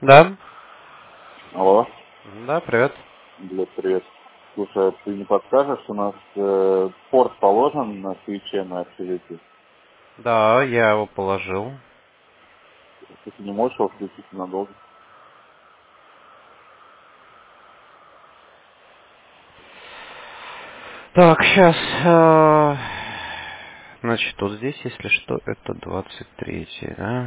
Да. Алло, Да, привет. Глеб, привет. Слушай, а ты не подскажешь, у нас порт положен на свече на общежитии? Да, я его положил. Ты не можешь его включить надолго? Так, сейчас. Значит, вот здесь, если что, это 23-й, да?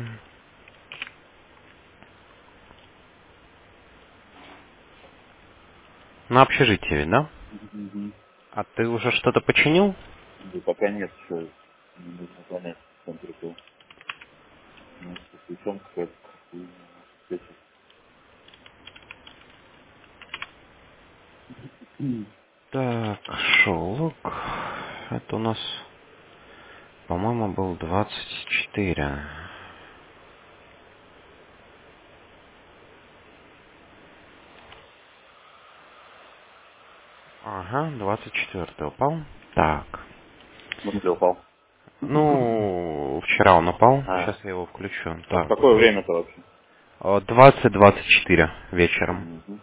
На общежитие, ведь, да? Угу. А ты уже что-то починил? Да пока нет еще. Не нужно понять, в чем прикол. Может, со свечом какая-то хуйня, может, свечи. Так, шелк. Это у нас, по-моему, был 24. Ага, 24 упал. Так. В смысле упал? Ну, вчера он упал. А, Сейчас я его включу. а в Так. какое время-то вообще? 20-24 вечером. Угу.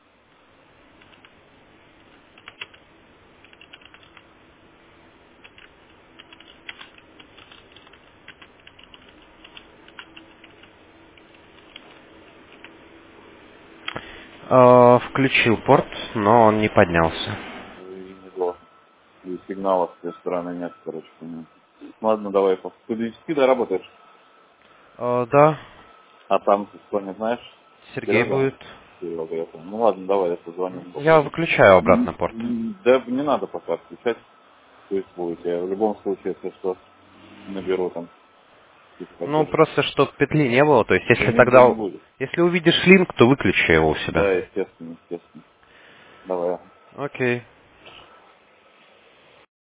Включил порт, но он не поднялся. И не должен. И сигналов с той стороны нет, короче, понятно. Ладно, давай, ты до 10 доработаешь. Да, А там, ты кто не знаешь? Сергей Серега? будет. Серега, это. Ну ладно, давай, я позвоню, Я попозже. выключаю обратно порт. Да не надо пока включать. Пусть будет. Я в любом случае, если что, наберу там, если Ну, хотят. просто, чтобы петли не было. То есть, если Да не тогда... будет. Если увидишь линк, то выключи его у себя. Да, естественно, естественно. Давай. Окей.